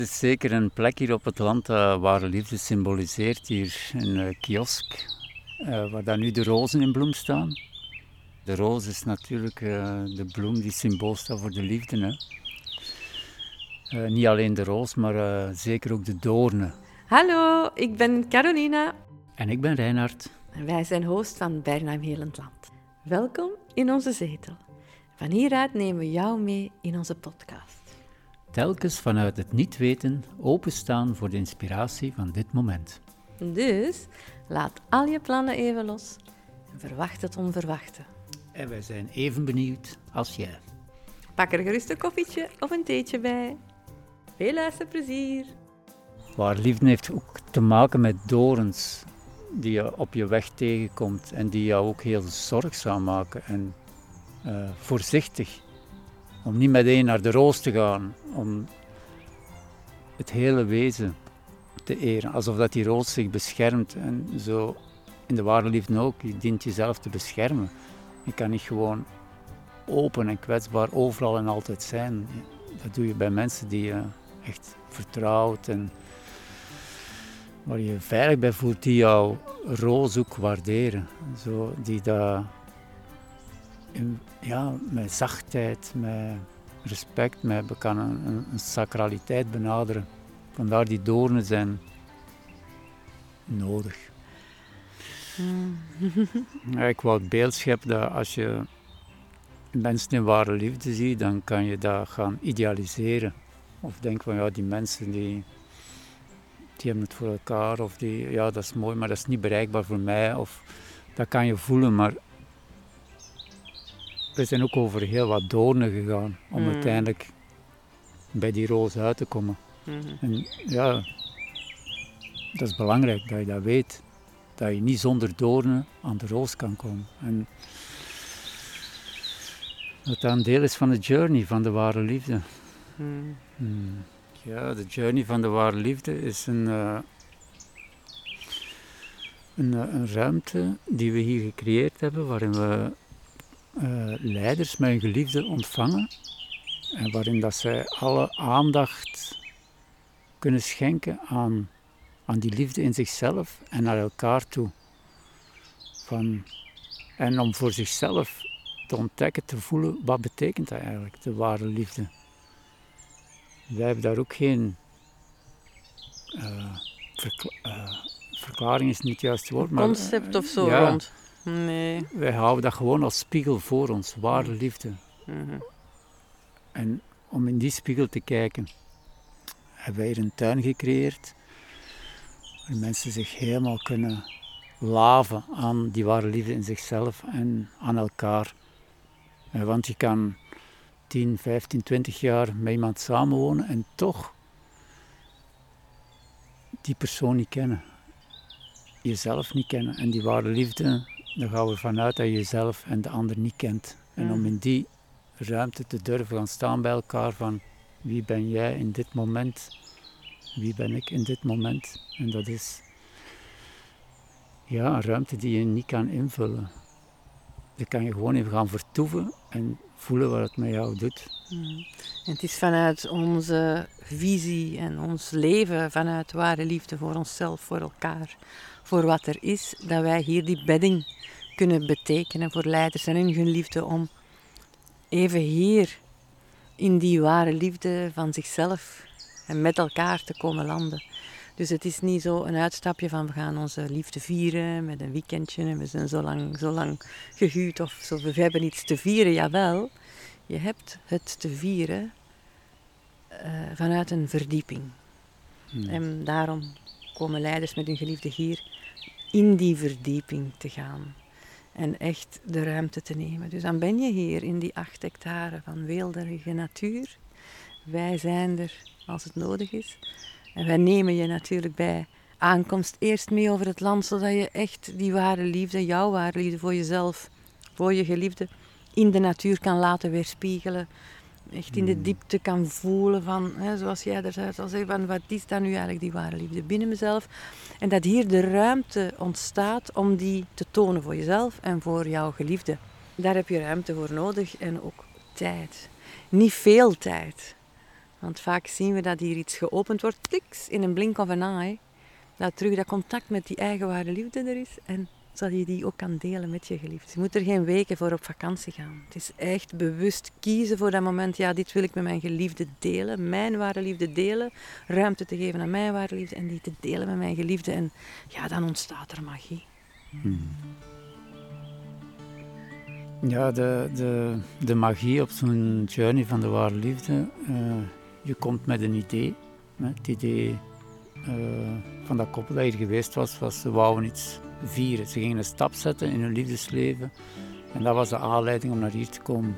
Het is zeker een plek hier op het land dat ware liefde symboliseert. Hier een kiosk waar dan nu de rozen in bloem staan. De roos is natuurlijk de bloem die symbool staat voor de liefde. Hè. Niet alleen de roos, maar zeker ook de doornen. Hallo, ik ben Carolina. En ik ben Reinhard. En wij zijn host van Bernheim Helend Land. Welkom in onze zetel. Van hieruit nemen we jou mee in onze podcast. Telkens vanuit het niet weten openstaan voor de inspiratie van dit moment. Dus laat al je plannen even los en verwacht het onverwachte. En wij zijn even benieuwd als jij. Pak er gerust een koffietje of een theetje bij. Veel luisterplezier. Ware liefde heeft ook te maken met dorens die je op je weg tegenkomt en die jou ook heel zorgzaam maken en voorzichtig. Om niet meteen naar de roos te gaan, om het hele wezen te eren. Alsof dat die roos zich beschermt en zo in de ware liefde ook. Je dient jezelf te beschermen. Je kan niet gewoon open en kwetsbaar overal en altijd zijn. Dat doe je bij mensen die je echt vertrouwt en waar je je veilig bij voelt, die jouw roos ook waarderen. Zo, die dat met zachtheid, met respect, we kan een sacraliteit benaderen. Vandaar die doornen zijn nodig. Ja, ik wou het beeld scheppen dat als je mensen in ware liefde ziet, dan kan je dat gaan idealiseren. Of denk van ja, die mensen die hebben het voor elkaar, of dat is mooi, maar dat is niet bereikbaar voor mij. Of dat kan je voelen, maar we zijn ook over heel wat doornen gegaan om uiteindelijk bij die roos uit te komen. En ja, dat is belangrijk dat je dat weet. Dat je niet zonder doornen aan de roos kan komen. En dat een deel is van de journey van de ware liefde. Ja, de journey van de ware liefde is een ruimte die we hier gecreëerd hebben, waarin we leiders met hun geliefde ontvangen en waarin dat zij alle aandacht kunnen schenken aan die liefde in zichzelf en naar elkaar toe. En om voor zichzelf te ontdekken, te voelen, wat betekent dat eigenlijk, de ware liefde. Wij hebben daar ook geen verklaring is niet het juiste woord, maar Concept of zo rond. Nee. Wij houden dat gewoon als spiegel voor ons, ware liefde. En om in die spiegel te kijken, hebben wij hier een tuin gecreëerd, waar mensen zich helemaal kunnen laven aan die ware liefde in zichzelf en aan elkaar. Want je kan 10, 15, 20 jaar met iemand samenwonen en toch die persoon niet kennen. Jezelf niet kennen. En die ware liefde, daar gaan we vanuit dat je jezelf en de ander niet kent. En om in die ruimte te durven gaan staan bij elkaar van wie ben jij in dit moment, wie ben ik in dit moment. En dat is een ruimte die je niet kan invullen. Daar kan je gewoon even gaan vertoeven en voelen wat het met jou doet. En het is vanuit onze visie en ons leven, vanuit ware liefde voor onszelf, voor elkaar, voor wat er is, dat wij hier die bedding kunnen betekenen voor leiders en hun liefde om even hier in die ware liefde van zichzelf en met elkaar te komen landen. Dus het is niet zo een uitstapje van we gaan onze liefde vieren met een weekendje en we zijn zo lang gehuwd of zo. We hebben iets te vieren, jawel. Je hebt het te vieren vanuit een verdieping. En daarom komen leiders met hun geliefde hier in die verdieping te gaan. En echt de ruimte te nemen. Dus dan ben je hier in die 8 hectare van weelderige natuur. Wij zijn er als het nodig is. En wij nemen je natuurlijk bij aankomst eerst mee over het land, zodat je echt die ware liefde, jouw ware liefde voor jezelf, voor je geliefde, in de natuur kan laten weerspiegelen. Echt in de diepte kan voelen van, zoals jij daar al zei, van wat is dat nu eigenlijk die ware liefde binnen mezelf. En dat hier de ruimte ontstaat om die te tonen voor jezelf en voor jouw geliefde. Daar heb je ruimte voor nodig en ook tijd. Niet veel tijd. Want vaak zien we dat hier iets geopend wordt, kliks, in een blink of een eye. Dat terug dat contact met die eigen ware liefde er is. En zodat je die ook kan delen met je geliefde. Je moet er geen weken voor op vakantie gaan. Het is echt bewust kiezen voor dat moment. Ja, dit wil ik met mijn geliefde delen. Mijn ware liefde delen. Ruimte te geven aan mijn ware liefde. En die te delen met mijn geliefde. En ja, dan ontstaat er magie. Ja, de magie op zo'n journey van de ware liefde. Je komt met een idee. Het idee van dat koppel dat hier geweest was, ze wouden iets vieren. Ze gingen een stap zetten in hun liefdesleven. En dat was de aanleiding om naar hier te komen.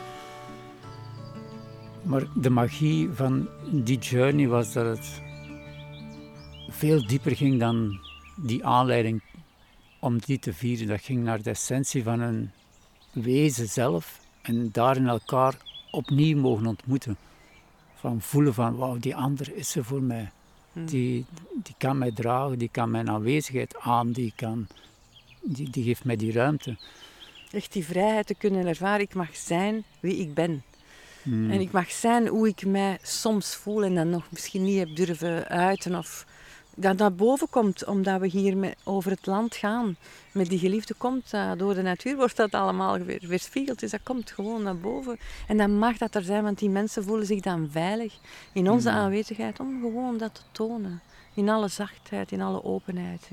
Maar de magie van die journey was dat het veel dieper ging dan die aanleiding om die te vieren. Dat ging naar de essentie van hun wezen zelf en daarin elkaar opnieuw mogen ontmoeten. Van voelen van, wauw, die ander is er voor mij. Die kan mij dragen, die kan mijn aanwezigheid aan, die geeft mij die ruimte. Echt die vrijheid te kunnen ervaren, ik mag zijn wie ik ben. En ik mag zijn hoe ik mij soms voel en dan nog misschien niet heb durven uiten. Of dat naar boven komt, omdat we hier over het land gaan. Met die geliefde komt, door de natuur wordt dat allemaal weerspiegeld. Dus dat komt gewoon naar boven. En dan mag dat er zijn, want die mensen voelen zich dan veilig in onze aanwezigheid. Om gewoon dat te tonen. In alle zachtheid, in alle openheid.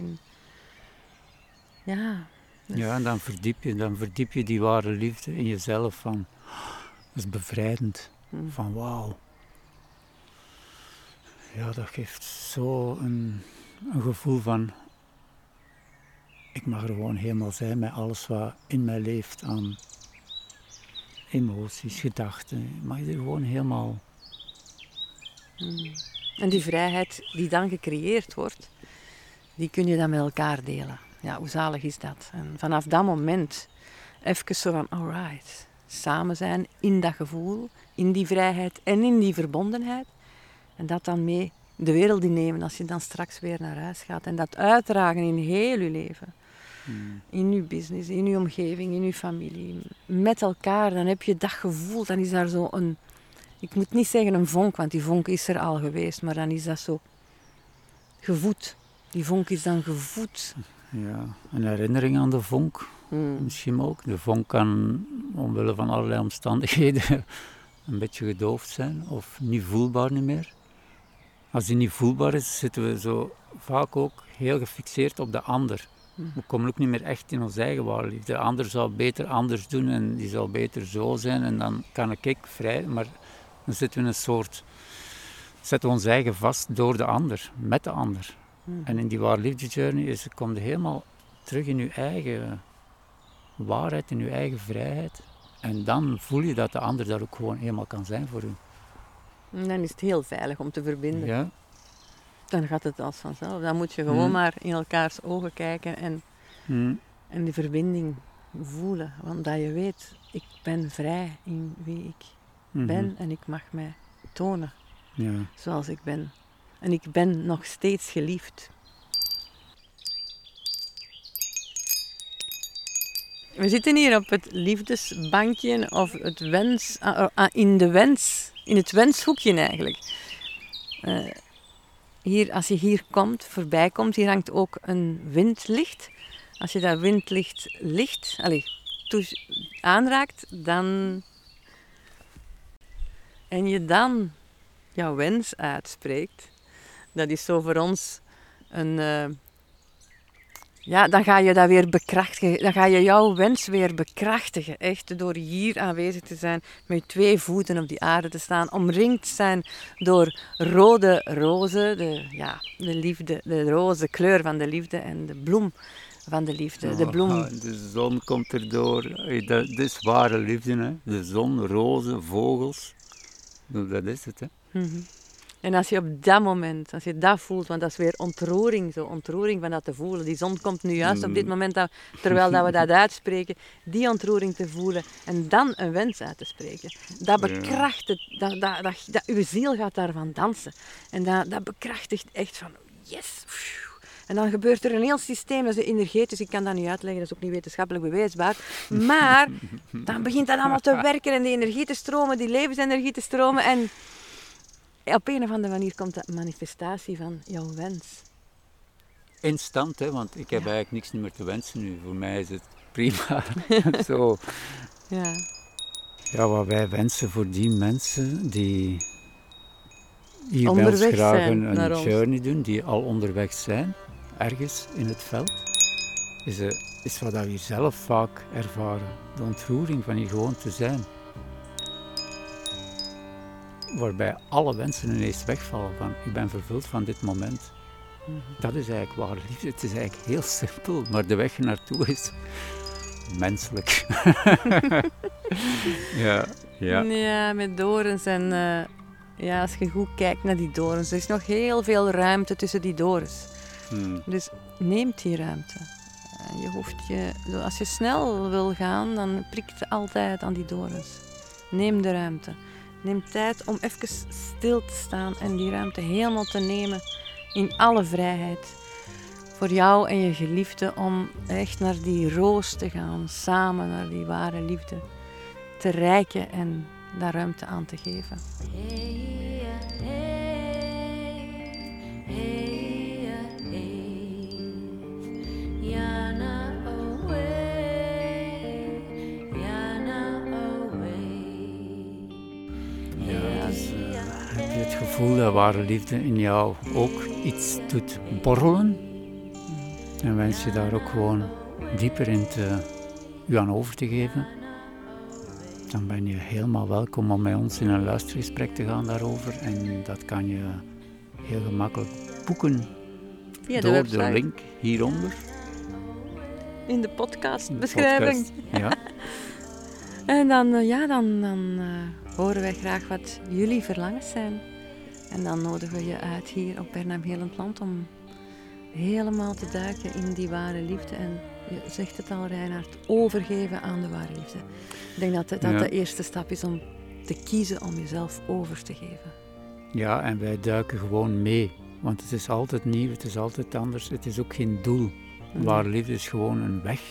Ja. Ja, en dan verdiep je die ware liefde in jezelf. Van, dat is bevrijdend. Van wauw. Ja, dat geeft zo een gevoel van... Ik mag er gewoon helemaal zijn met alles wat in mij leeft aan emoties, gedachten. Ik mag er gewoon helemaal... En die vrijheid die dan gecreëerd wordt, die kun je dan met elkaar delen. Ja, hoe zalig is dat? En vanaf dat moment even zo van, alright, samen zijn in dat gevoel, in die vrijheid en in die verbondenheid. En dat dan mee de wereld innemen als je dan straks weer naar huis gaat. En dat uitdragen in heel je leven. In je business, in je omgeving, in je familie. Met elkaar, dan heb je dat gevoel. Dan is daar zo een... Ik moet niet zeggen een vonk, want die vonk is er al geweest. Maar dan is dat zo gevoed. Die vonk is dan gevoed. Ja, een herinnering aan de vonk. Misschien ook. De vonk kan omwille van allerlei omstandigheden een beetje gedoofd zijn. Of niet voelbaar niet meer. Als die niet voelbaar is, zitten we zo vaak ook heel gefixeerd op de ander. We komen ook niet meer echt in onze eigen ware liefde. De ander zou beter anders doen en die zou beter zo zijn en dan kan ik vrij. Maar dan zitten we een soort... Zetten we ons eigen vast door de ander, met de ander. En in die ware liefde journey kom je helemaal terug in je eigen waarheid, in je eigen vrijheid. En dan voel je dat de ander daar ook gewoon helemaal kan zijn voor u. En dan is het heel veilig om te verbinden. Ja. Dan gaat het als vanzelf. Dan moet je gewoon maar in elkaars ogen kijken en die verbinding voelen. Want dat je weet, ik ben vrij in wie ik ben en ik mag mij tonen zoals ik ben. En ik ben nog steeds geliefd. We zitten hier op het liefdesbankje of het in het wenshoekje eigenlijk. Hier, als je hier voorbij komt, hier hangt ook een windlicht. Als je dat windlicht aanraakt, en je dan jouw wens uitspreekt, dat is zo voor ons dan ga je dat weer bekrachtigen. Dan ga je jouw wens weer bekrachtigen. Echt door hier aanwezig te zijn, met 2 voeten op die aarde te staan, omringd te zijn door rode rozen, de liefde, de roze kleur van de liefde en de bloem van de liefde. De bloem. De zon komt erdoor. Dat is ware liefde, hè? De zon, rozen, vogels. Dat is het, hè? En als je op dat moment, als je dat voelt, want dat is weer ontroering van dat te voelen. Die zon komt nu juist op dit moment, terwijl dat we dat uitspreken, die ontroering te voelen en dan een wens uit te spreken. Dat bekrachtigt, dat uw ziel gaat daarvan dansen. En dat bekrachtigt echt van, yes! En dan gebeurt er een heel systeem, dat is energetisch, ik kan dat niet uitleggen, dat is ook niet wetenschappelijk bewijsbaar. Maar dan begint dat allemaal te werken en die energie te stromen, die levensenergie te stromen en... op een of andere manier komt dat manifestatie van jouw wens. Instant, hè, want ik heb eigenlijk niks meer te wensen nu. Voor mij is het prima. Zo. Ja. Ja, wat wij wensen voor die mensen die hier bij ons Onderweg graag zijn een naar ons. journey doen, die al onderweg zijn, ergens in het veld, is wat we hier zelf vaak ervaren. De ontroering van hier gewoon te zijn. Waarbij alle wensen ineens wegvallen van ik ben vervuld van dit moment. Dat is eigenlijk ware liefde. Het is eigenlijk heel simpel, maar de weg naartoe is menselijk. Ja. Ja, met dorens en als je goed kijkt naar die dorens, er is nog heel veel ruimte tussen die dorens. Dus neem die ruimte. Je hoeft als je snel wil gaan, dan prikt je altijd aan die dorens. Neem de ruimte. Neem tijd om even stil te staan en die ruimte helemaal te nemen in alle vrijheid. Voor jou en je geliefde om echt naar die roos te gaan, samen naar die ware liefde te reiken en daar ruimte aan te geven. Heb je het gevoel dat ware liefde in jou ook iets doet borrelen? En wens je daar ook gewoon dieper in je aan over te geven? Dan ben je helemaal welkom om met ons in een luistergesprek te gaan daarover. En dat kan je heel gemakkelijk boeken Via door de de link hieronder. In de podcastbeschrijving. Ja. En dan horen wij graag wat jullie verlangens zijn. En dan nodigen we je uit hier op Bernam Helend Land om helemaal te duiken in die ware liefde. En je zegt het al, Reinhard, overgeven aan de ware liefde. Ik denk dat dat de eerste stap is om te kiezen om jezelf over te geven. Ja, en wij duiken gewoon mee. Want het is altijd nieuw, het is altijd anders. Het is ook geen doel. Ware liefde is gewoon een weg.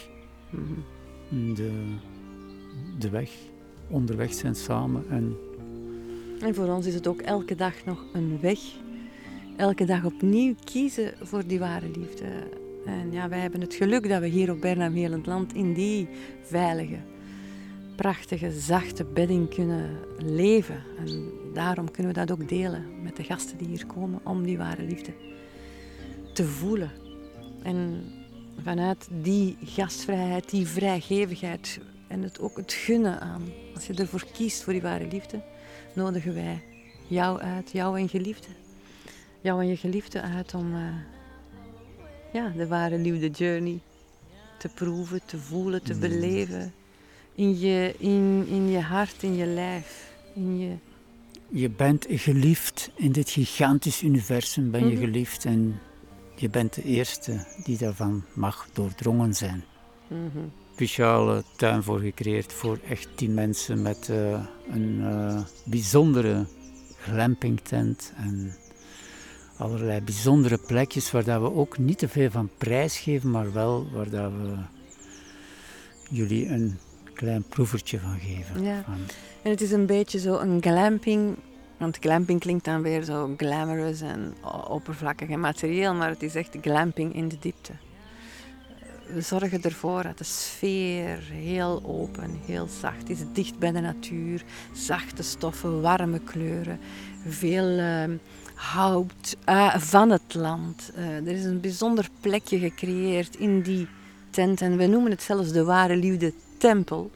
De weg. Onderweg zijn samen. En voor ons is het ook elke dag nog een weg. Elke dag opnieuw kiezen voor die ware liefde. En ja, wij hebben het geluk dat we hier op Bernam Helend Land in die veilige, prachtige, zachte bedding kunnen leven. En daarom kunnen we dat ook delen met de gasten die hier komen om die ware liefde te voelen. En vanuit die gastvrijheid, die vrijgevigheid en ook het gunnen aan, als je ervoor kiest voor die ware liefde, nodigen wij jou uit, jou en je geliefde uit om de ware liefde journey te proeven, te voelen, te beleven. In je hart, in je lijf. Je bent geliefd. In dit gigantisch universum ben je geliefd. En je bent de eerste die daarvan mag doordrongen zijn. Speciale tuin voor gecreëerd voor echt die mensen met een bijzondere glampingtent en allerlei bijzondere plekjes waar dat we ook niet te veel van prijs geven, maar wel waar dat we jullie een klein proevertje van geven. Ja. En het is een beetje zo een glamping, want glamping klinkt dan weer zo glamorous en oppervlakkig en materieel, maar het is echt glamping in de diepte. We zorgen ervoor dat de sfeer heel open, heel zacht is, dicht bij de natuur, zachte stoffen, warme kleuren, veel hout van het land. Er is een bijzonder plekje gecreëerd in die tent en we noemen het zelfs de ware liefde tempel.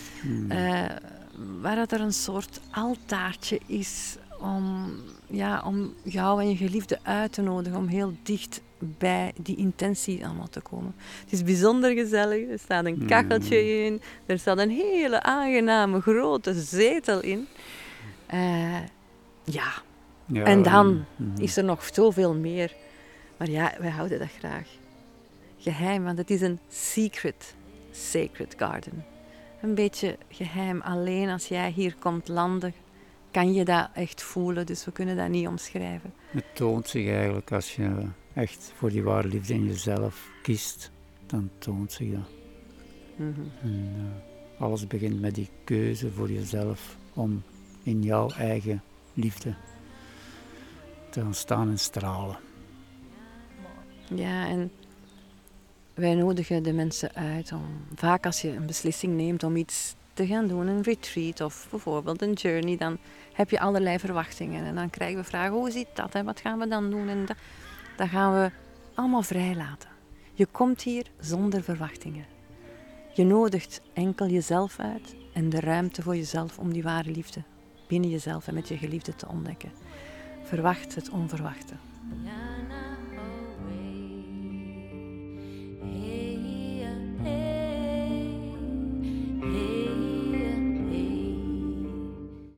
Waar dat er een soort altaartje is om jou en je geliefde uit te nodigen om heel dicht bij die intentie allemaal te komen. Het is bijzonder gezellig, er staat een kacheltje in, er staat een hele aangename grote zetel in. En dan is er nog zoveel meer. Maar ja, wij houden dat graag geheim, want het is een sacred garden. Een beetje geheim, alleen als jij hier komt landen, kan je dat echt voelen, dus we kunnen dat niet omschrijven. Het toont zich eigenlijk als je echt voor die ware liefde in jezelf kiest, dan toont zich dat. En, alles begint met die keuze voor jezelf om in jouw eigen liefde te gaan staan en stralen. Ja, en wij nodigen de mensen uit om, vaak als je een beslissing neemt om iets te gaan doen, een retreat of bijvoorbeeld een journey, dan heb je allerlei verwachtingen. En dan krijgen we vragen, hoe zit dat? Hè? Wat gaan we dan doen? En dat gaan we allemaal vrijlaten. Je komt hier zonder verwachtingen. Je nodigt enkel jezelf uit en de ruimte voor jezelf om die ware liefde binnen jezelf en met je geliefde te ontdekken. Verwacht het onverwachte.